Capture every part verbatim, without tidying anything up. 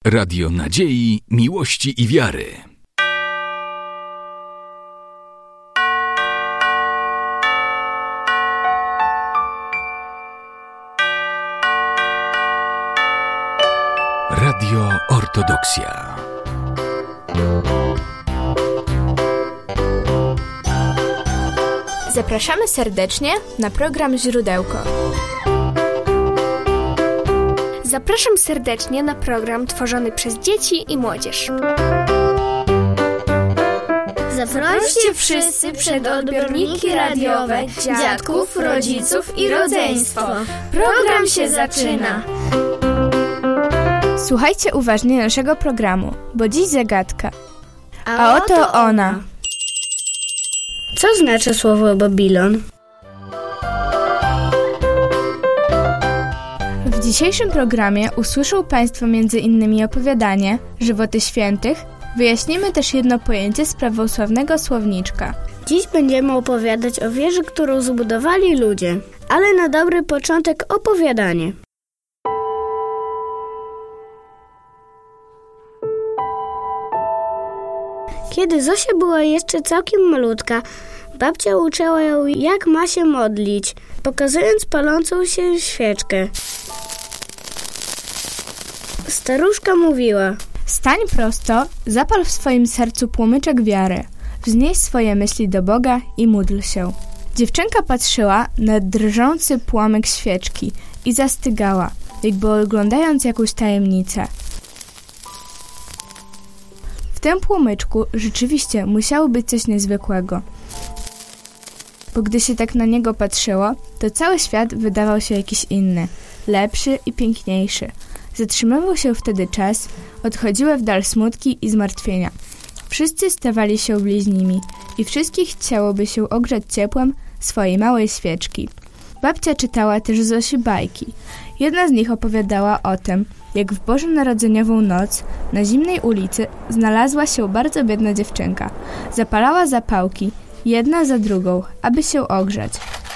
Radio nadziei, miłości i wiary. Radio Ortodoksja. Zapraszamy serdecznie na program Źródełko. Zapraszam serdecznie na program tworzony przez dzieci i młodzież. Zaproście wszyscy przed odbiorniki radiowe, dziadków, rodziców i rodzeństwo. Program się zaczyna. Słuchajcie uważnie naszego programu, bo dziś zagadka. A, A oto ona. Co znaczy słowo Babilon? W dzisiejszym programie usłyszą Państwo między innymi opowiadanie Żywoty Świętych. Wyjaśnimy też jedno pojęcie z prawosławnego słowniczka. Dziś będziemy opowiadać o wieży, którą zbudowali ludzie. Ale na dobry początek opowiadanie. Kiedy Zosia była jeszcze całkiem malutka, babcia uczyła ją, jak ma się modlić, pokazując palącą się świeczkę. Staruszka mówiła: Stań prosto, zapal w swoim sercu płomyczek wiary, wznieś swoje myśli do Boga i módl się. Dziewczynka patrzyła na drżący płomyk świeczki i zastygała, jakby oglądając jakąś tajemnicę. W tym płomyczku rzeczywiście musiało być coś niezwykłego. Bo gdy się tak na niego patrzyło, to cały świat wydawał się jakiś inny, lepszy i piękniejszy. Zatrzymywał się wtedy czas, odchodziły w dal smutki i zmartwienia. Wszyscy stawali się bliźnimi i wszystkich chciałoby się ogrzać ciepłem swojej małej świeczki. Babcia czytała też Zosi bajki. Jedna z nich opowiadała o tym, jak w bożonarodzeniową noc na zimnej ulicy znalazła się bardzo biedna dziewczynka. Zapalała zapałki, jedna za drugą, aby się ogrzać.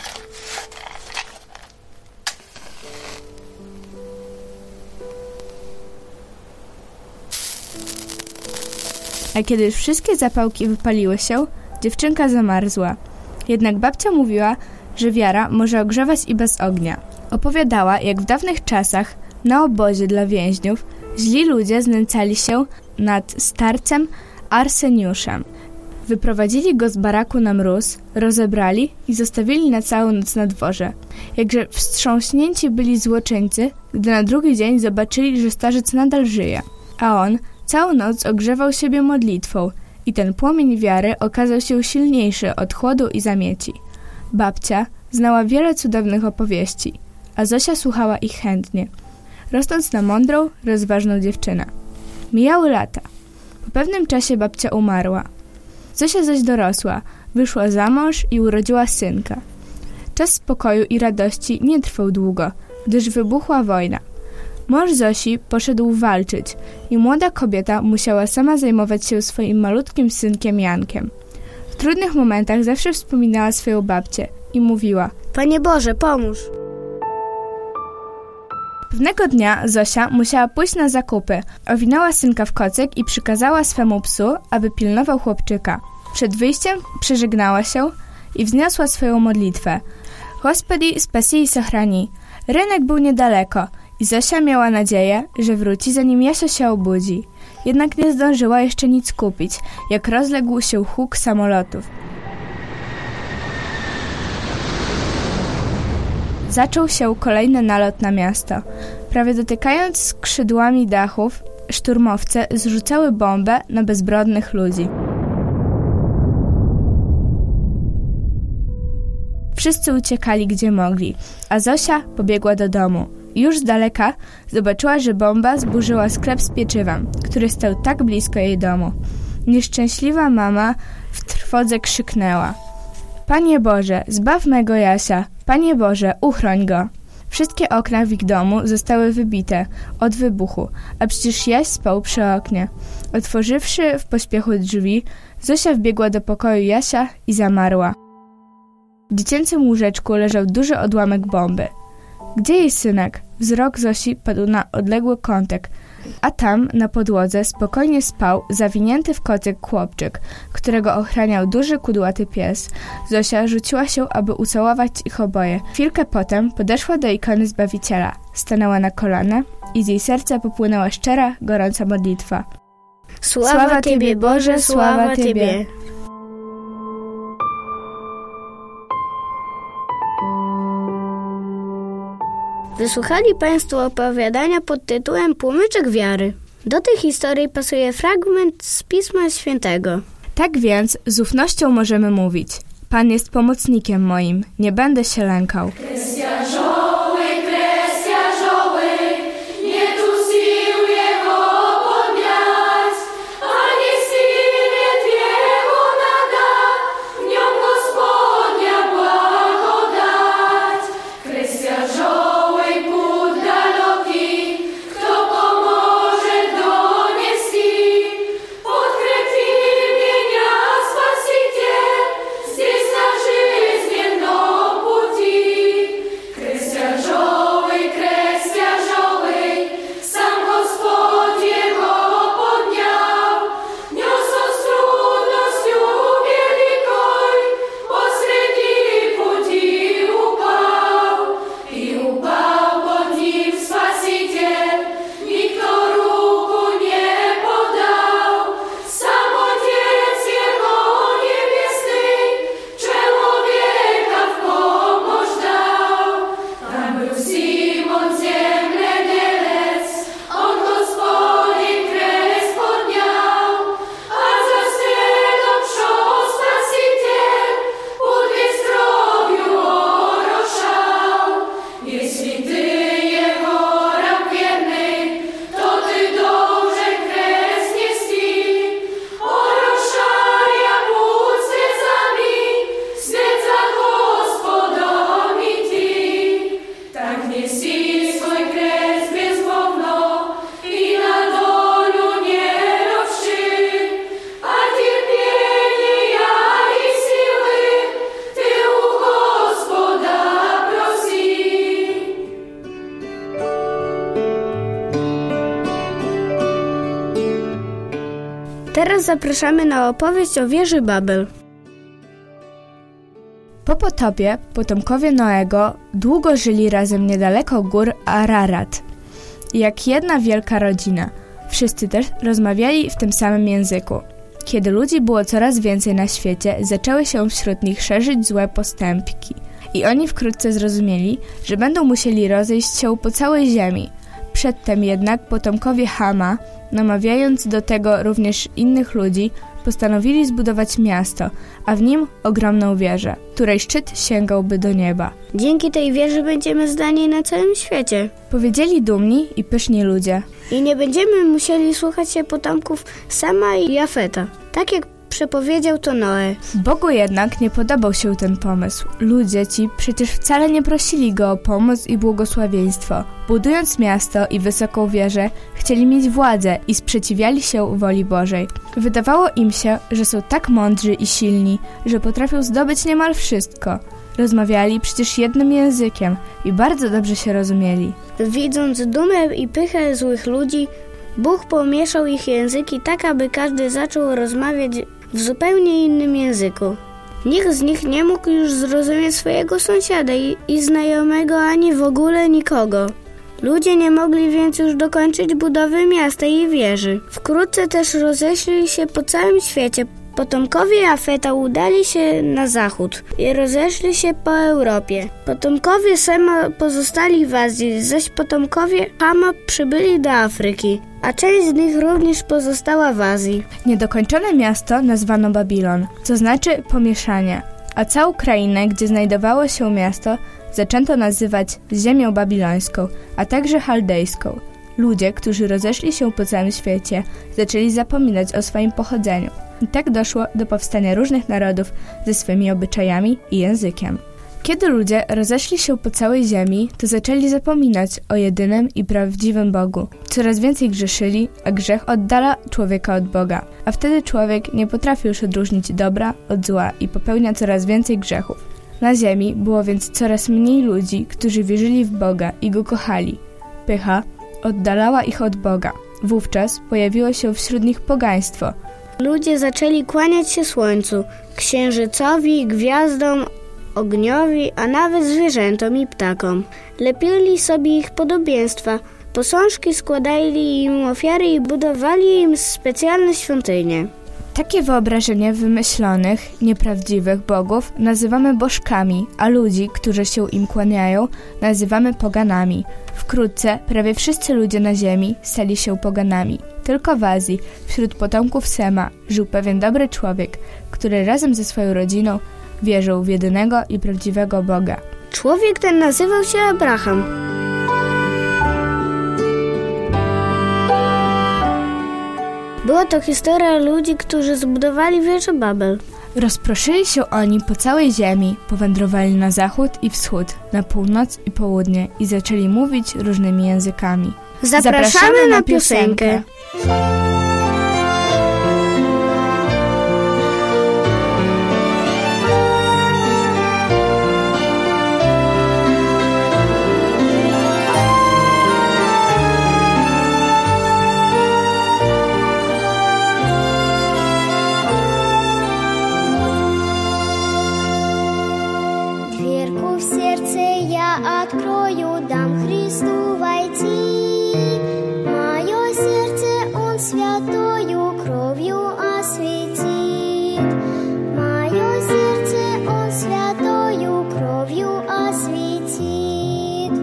A kiedy już wszystkie zapałki wypaliły się, dziewczynka zamarzła. Jednak babcia mówiła, że wiara może ogrzewać i bez ognia. Opowiadała, jak w dawnych czasach na obozie dla więźniów źli ludzie znęcali się nad starcem Arseniuszem. Wyprowadzili go z baraku na mróz, rozebrali i zostawili na całą noc na dworze. Jakże wstrząśnięci byli złoczyńcy, gdy na drugi dzień zobaczyli, że starzec nadal żyje. A on całą noc ogrzewał siebie modlitwą i ten płomień wiary okazał się silniejszy od chłodu i zamieci. Babcia znała wiele cudownych opowieści, a Zosia słuchała ich chętnie, rosnąc na mądrą, rozważną dziewczynę. Mijały lata. Po pewnym czasie babcia umarła. Zosia zaś dorosła, wyszła za mąż i urodziła synka. Czas spokoju i radości nie trwał długo, gdyż wybuchła wojna. Mąż Zosi poszedł walczyć i młoda kobieta musiała sama zajmować się swoim malutkim synkiem Jankiem. W trudnych momentach zawsze wspominała swoją babcię i mówiła: Panie Boże, pomóż! Pewnego dnia Zosia musiała pójść na zakupy. Owinęła synka w kocyk i przykazała swemu psu, aby pilnował chłopczyka. Przed wyjściem przeżegnała się i wzniosła swoją modlitwę. Господи, спаси и сохрани. Rynek był niedaleko i Zosia miała nadzieję, że wróci, zanim Jasia się obudzi. Jednak nie zdążyła jeszcze nic kupić, jak rozległ się huk samolotów. Zaczął się kolejny nalot na miasto. Prawie dotykając skrzydłami dachów, szturmowce zrzucały bombę na bezbrodnych ludzi. Wszyscy uciekali gdzie mogli, a Zosia pobiegła do domu. Już z daleka zobaczyła, że bomba zburzyła sklep z pieczywem, który stał tak blisko jej domu. Nieszczęśliwa mama w trwodze krzyknęła: Panie Boże, zbaw mego Jasia! Panie Boże, uchroń go! Wszystkie okna w ich domu zostały wybite od wybuchu, a przecież Jaś spał przy oknie. Otworzywszy w pośpiechu drzwi, Zosia wbiegła do pokoju Jasia i zamarła. W dziecięcym łóżeczku leżał duży odłamek bomby. Gdzie jej synek? Wzrok Zosi padł na odległy kątek, A tam, na podłodze, spokojnie spał zawinięty w kocyk chłopczyk, którego ochraniał duży kudłaty pies. Zosia rzuciła się, aby ucałować ich oboje. Chwilkę potem podeszła do ikony Zbawiciela, stanęła na kolana i z jej serca popłynęła szczera, gorąca modlitwa. Sława, Sława Tobie, Boże, sława Tobie. Wysłuchali Państwo opowiadania pod tytułem Płomyczek wiary. Do tej historii pasuje fragment z Pisma Świętego. Tak więc z ufnością możemy mówić: Pan jest pomocnikiem moim, nie będę się lękał. Teraz zapraszamy na opowieść o wieży Babel. Po potopie potomkowie Noego długo żyli razem niedaleko gór Ararat. Jak jedna wielka rodzina. Wszyscy też rozmawiali w tym samym języku. Kiedy ludzi było coraz więcej na świecie, zaczęły się wśród nich szerzyć złe postępki. I oni wkrótce zrozumieli, że będą musieli rozejść się po całej ziemi. Przedtem jednak potomkowie Hama, namawiając do tego również innych ludzi, postanowili zbudować miasto, a w nim ogromną wieżę, której szczyt sięgałby do nieba. Dzięki tej wieży będziemy znani na całym świecie. Powiedzieli dumni i pyszni ludzie. I nie będziemy musieli słuchać się potomków Sama i Jafeta, tak jak przepowiedział to Noe. Bogu jednak nie podobał się ten pomysł. Ludzie ci przecież wcale nie prosili go o pomoc i błogosławieństwo. Budując miasto i wysoką wieżę, chcieli mieć władzę i sprzeciwiali się woli Bożej. Wydawało im się, że są tak mądrzy i silni, że potrafią zdobyć niemal wszystko. Rozmawiali przecież jednym językiem i bardzo dobrze się rozumieli. Widząc dumę i pychę złych ludzi, Bóg pomieszał ich języki tak, aby każdy zaczął rozmawiać w zupełnie innym języku. Nikt z nich nie mógł już zrozumieć swojego sąsiada i, i znajomego, ani w ogóle nikogo. Ludzie nie mogli więc już dokończyć budowy miasta i wieży. Wkrótce też rozeszli się po całym świecie. Potomkowie Jafeta udali się na zachód i rozeszli się po Europie. Potomkowie Sema pozostali w Azji, zaś potomkowie Hama przybyli do Afryki, a część z nich również pozostała w Azji. Niedokończone miasto nazwano Babilon, co znaczy pomieszanie, a całą krainę, gdzie znajdowało się miasto, zaczęto nazywać ziemią babilońską, a także chaldejską. Ludzie, którzy rozeszli się po całym świecie, zaczęli zapominać o swoim pochodzeniu. I tak doszło do powstania różnych narodów ze swymi obyczajami i językiem. Kiedy ludzie rozeszli się po całej ziemi, to zaczęli zapominać o jedynym i prawdziwym Bogu. Coraz więcej grzeszyli, a grzech oddala człowieka od Boga. A wtedy człowiek nie potrafi już odróżnić dobra od zła i popełnia coraz więcej grzechów. Na ziemi było więc coraz mniej ludzi, którzy wierzyli w Boga i Go kochali. Pycha oddalała ich od Boga. Wówczas pojawiło się wśród nich pogaństwo. Ludzie zaczęli kłaniać się słońcu, księżycowi, gwiazdom, ogniowi, a nawet zwierzętom i ptakom. Lepili sobie ich podobieństwa, posążki składali im ofiary i budowali im specjalne świątynie. Takie wyobrażenie wymyślonych, nieprawdziwych bogów nazywamy bożkami, a ludzi, którzy się im kłaniają, nazywamy poganami. Wkrótce prawie wszyscy ludzie na ziemi stali się poganami. Tylko w Azji, wśród potomków Sema, żył pewien dobry człowiek, który razem ze swoją rodziną wierzył w jedynego i prawdziwego Boga. Człowiek ten nazywał się Abraham. Była to historia ludzi, którzy zbudowali wieżę Babel. Rozproszyli się oni po całej ziemi, powędrowali na zachód i wschód, na północ i południe i zaczęli mówić różnymi językami. Zapraszamy, Zapraszamy na piosenkę. Открою, дам Христу войти, мое сердце Он святою кровью осветит, мое сердце Он святою кровью осветит.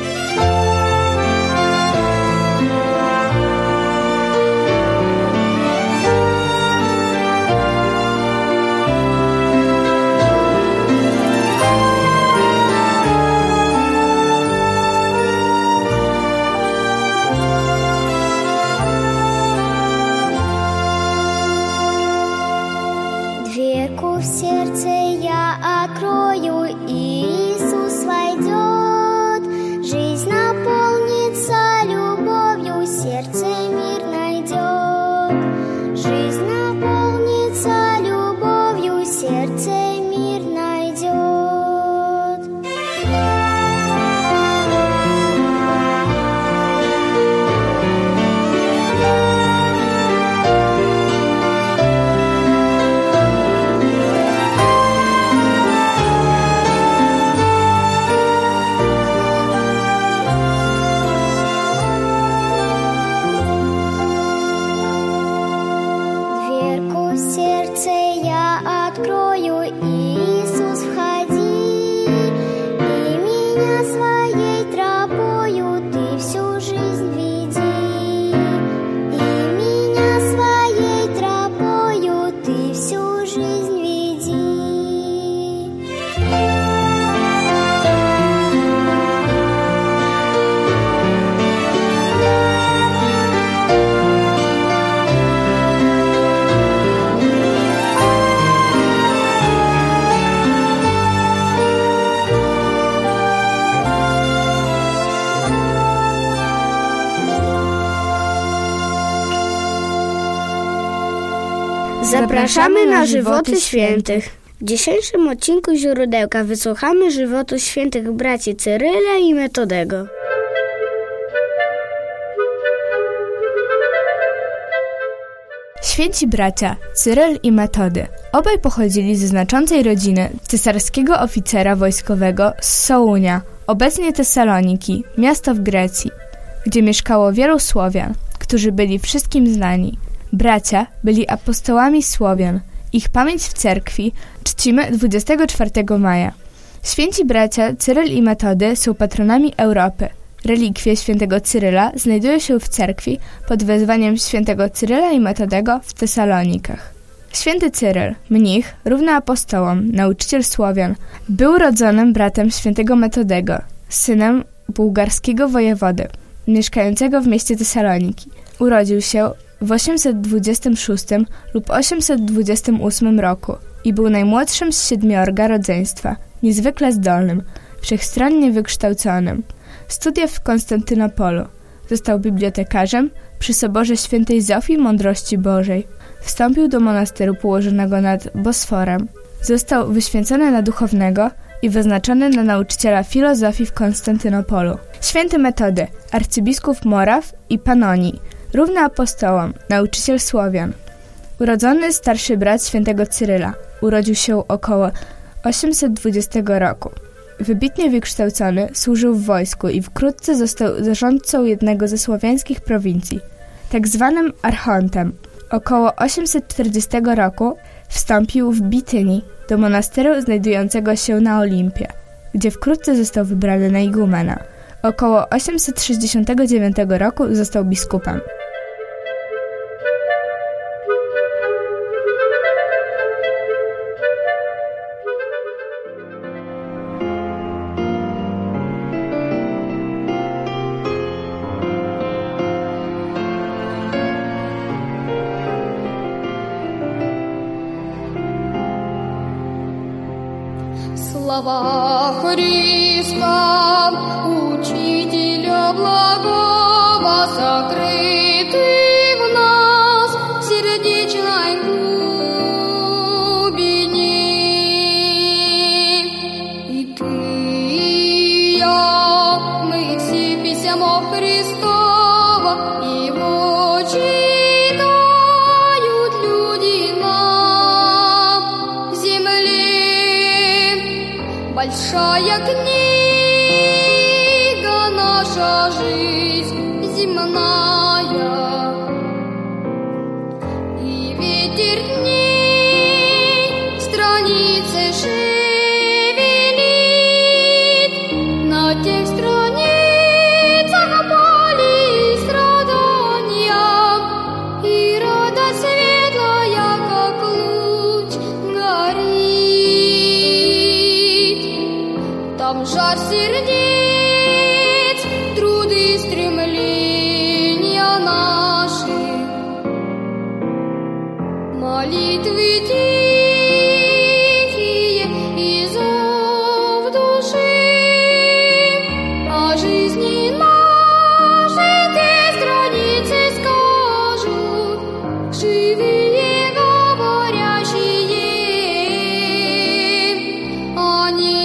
Дверку в сердце я открою, и Иисус войдет. Жизнь наполнится любовью, сердце мир найдет. Жизнь наполнится любовью, сердце мир найдет. Открою, Иисус, входи, и меня своей тропою Ты всю жизнь веди, и меня своей тропою Ты всю жизнь веди. Zapraszamy na żywoty świętych. W dzisiejszym odcinku Źródełka wysłuchamy żywotu świętych braci Cyryla i Metodego. Święci bracia Cyryl i Metody obaj pochodzili ze znaczącej rodziny cesarskiego oficera wojskowego z Sołunia, obecnie Tesaloniki, miasto w Grecji, gdzie mieszkało wielu Słowian, którzy byli wszystkim znani. Bracia byli apostołami Słowian. Ich pamięć w cerkwi czcimy dwudziestego czwartego maja. Święci bracia Cyryl i Metody są patronami Europy. Relikwie świętego Cyryla znajdują się w cerkwi pod wezwaniem świętego Cyryla i Metodego w Tesalonikach. Święty Cyryl, mnich, równy apostołom, nauczyciel Słowian, był rodzonym bratem świętego Metodego, synem bułgarskiego wojewody, mieszkającego w mieście Tesaloniki. Urodził się w osiemset dwudziestym szóstym lub osiemset dwudziestym ósmym roku i był najmłodszym z siedmiorga rodzeństwa, niezwykle zdolnym, wszechstronnie wykształconym. Studia w Konstantynopolu. Został bibliotekarzem przy Soborze Świętej Zofii Mądrości Bożej. Wstąpił do monasteru położonego nad Bosforem. Został wyświęcony na duchownego i wyznaczony na nauczyciela filozofii w Konstantynopolu. Święty Metody, arcybiskup Moraw i Panonii, równy apostołom, nauczyciel Słowian. Urodzony starszy brat świętego Cyryla. Urodził się około osiemset dwudziestego roku. Wybitnie wykształcony, służył w wojsku i wkrótce został zarządcą jednego ze słowiańskich prowincji, tak zwanym archontem. Około osiemset czterdziestego roku wstąpił w Bitynii do monasteru znajdującego się na Olimpie, gdzie wkrótce został wybrany na igumena. Około osiemset sześćdziesiątego dziewiątego roku został biskupem. Слава Христа, Учителя благого, сокрыты в нас в сердечной глубине. И ты, и я, мы все письмо Христово, Его читают люди на земле. Большая книга наша жизнь земная, и ветер дней страницы шевелит, на тех страницах боли и страдания, и радость светлая, как луч, горит. Там жар сердец, труды, стремления наши, молитвы тихие и зов души, о жизни нашей те страницы скажут, живые говорящие они.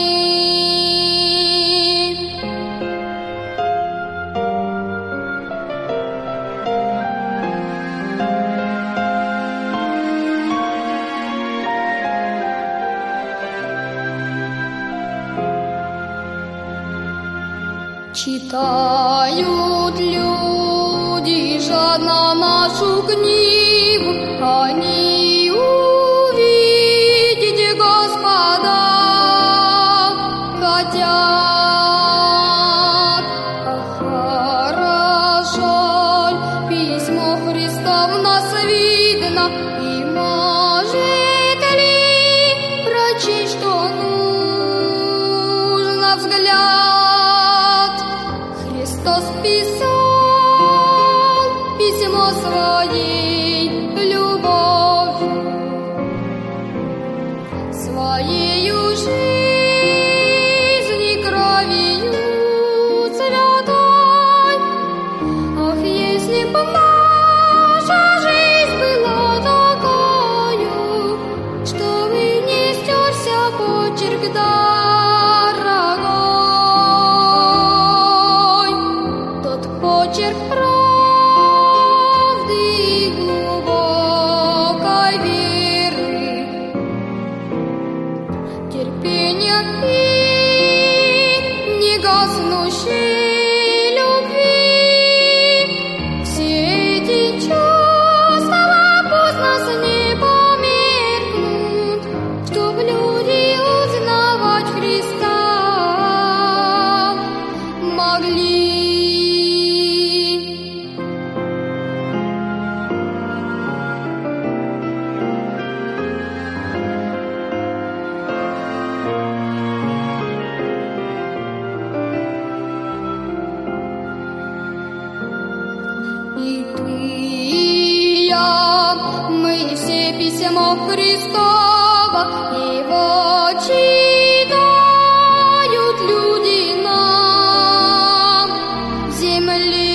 Читают люди жадно нашу книгу, они увидеть Господа хотят. Ах, хорошо письмо Христа в нас видно, и может ли прочесть, что нужно взгляд. Христос писал письмо своей любовью, своею жизнью, кровью святой. Ах, если бы наша жизнь была такою, чтобы не стерся почерк дорогой, тот почерк правды и глубокой веры, терпения и негаснущей любви. Все эти чувства пусть нас не померкнут, чтоб люди узнавать Христа могли. И ты, и я, мы все письмо Христово, Его читают люди на земле.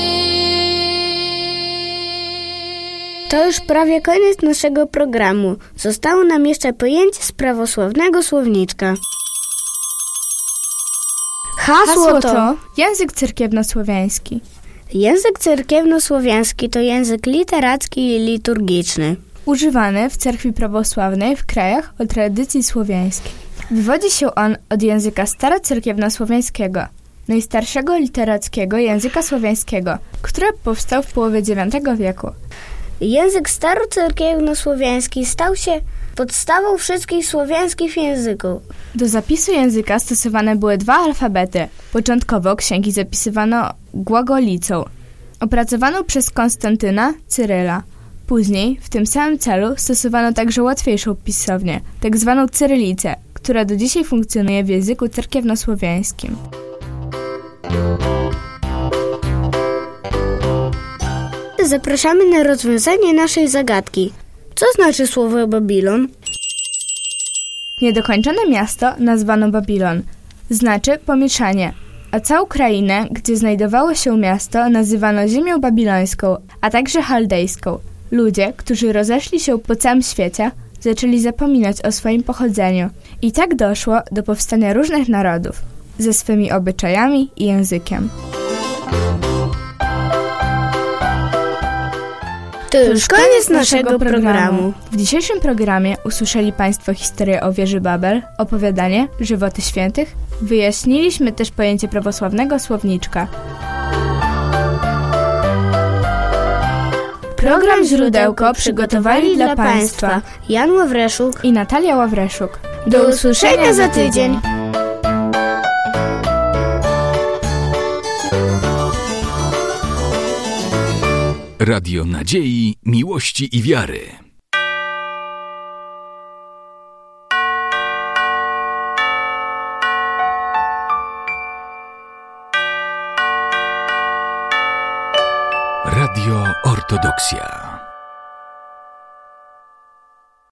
To już prawie koniec naszego programu. Zostało nam jeszcze pojęcie z prawosławnego słowniczka. Hasło, Hasło to to język cerkiewnosłowiański. Język cerkiewnosłowiański to język literacki i liturgiczny. Używany w cerkwi prawosławnej w krajach o tradycji słowiańskiej. Wywodzi się on od języka starocerkiewnosłowiańskiego, najstarszego literackiego języka słowiańskiego, który powstał w połowie dziewiątego wieku. Język starocerkiewnosłowiański stał się podstawą wszystkich słowiańskich języków. Do zapisu języka stosowane były dwa alfabety. Początkowo księgi zapisywano głagolicą, opracowaną przez Konstantyna Cyryla. Później w tym samym celu stosowano także łatwiejszą pisownię, tak zwaną cyrylicę, która do dzisiaj funkcjonuje w języku cerkiewnosłowiańskim. Zapraszamy na rozwiązanie naszej zagadki. Co znaczy słowo Babilon? Niedokończone miasto nazwano Babilon. Znaczy pomieszanie, a całą krainę, gdzie znajdowało się miasto, nazywano ziemią babilońską, a także chaldejską. Ludzie, którzy rozeszli się po całym świecie, zaczęli zapominać o swoim pochodzeniu. I tak doszło do powstania różnych narodów, ze swymi obyczajami i językiem. To już koniec naszego programu. W dzisiejszym programie usłyszeli Państwo historię o wieży Babel, opowiadanie Żywoty Świętych. Wyjaśniliśmy też pojęcie prawosławnego słowniczka. Program Źródełko przygotowali dla Państwa Jan Ławreszuk i Natalia Ławreszuk. Do usłyszenia za tydzień. Radio Nadziei, Miłości i Wiary. Radio Ortodoksja.